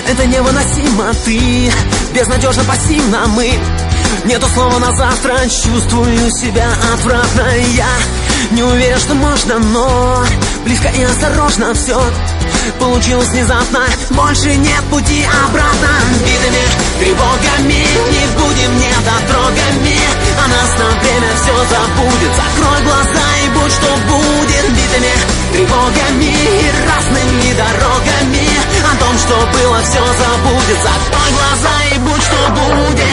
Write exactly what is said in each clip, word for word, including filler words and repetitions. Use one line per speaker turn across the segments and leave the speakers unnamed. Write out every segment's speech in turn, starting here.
Это невыносимо, ты безнадежно пассивна, мы. Нету слова на завтра, чувствую себя отвратно. Я не уверен, что можно, но близко и осторожно все получилось внезапно. Больше нет пути обратно. Битыми тревогами не будем недотрогами, а нас на время все забудет. Закрой глаза и будь что будет. Битыми тревогами и разными дорогами о том, что было, все забудет. Закрой глаза и будь что будет.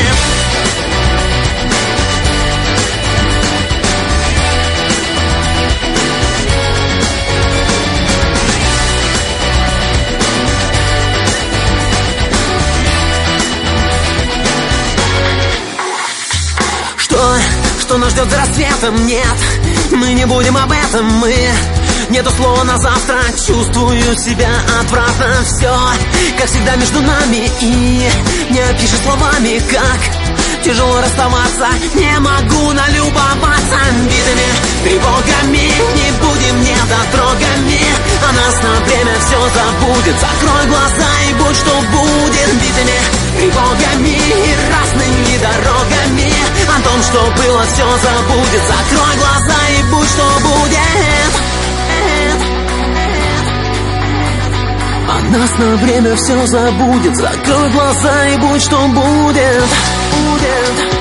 Что, что нас ждет за рассветом? Нет, мы не будем об этом, мы. Нету слова на завтра, чувствую себя отвратно. Все, как всегда между нами, и не опишешь словами, как тяжело расставаться. Не могу налюбоваться. Битыми тревогами не будем недотрогами, а нас на время все забудет. Закрой глаза и будь что будет. Битыми тревогами и разными дорогами о том, что было, все забудет. Закрой глаза и будь что будет. А нас на время все забудет. Закрой глаза и будь что будет. Будет.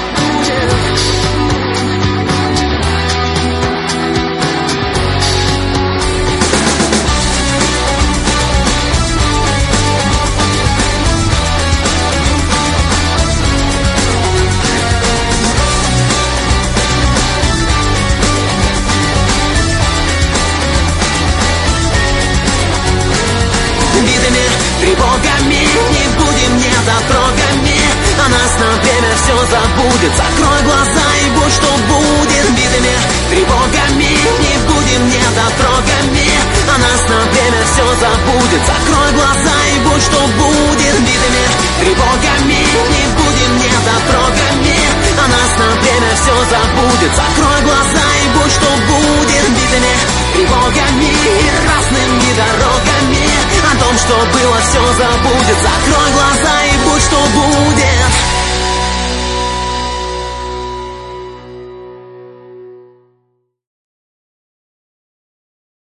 Битыми тревогами не будем недотрогами, а нас на время все забудет. Закрой глаза и будь что будет. Битыми тревогами не будем недотрогами, а нас на время все забудет. Закрой глаза и будь что будет. Битыми тревогами не будем недотрогами, а нас на время все забудет. Закрой глаза и будь что будет. Битыми тревогами и разными дорогами о том, что было, все забудет. Закрой глаза и будь что будет.